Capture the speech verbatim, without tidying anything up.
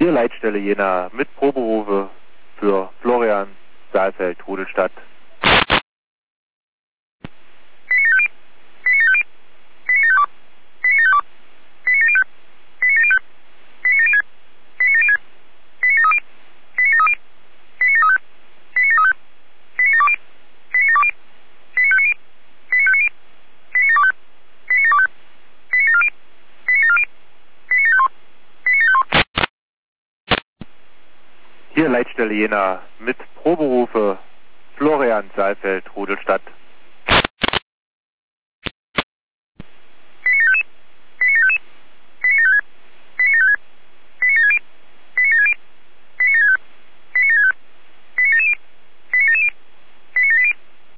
Hier Leitstelle Jena mit Proberufe für Florian Saalfeld, Rudelstadt. Hier Leitstelle Jena mit Proberufe Florian Saalfeld, Rudelstadt.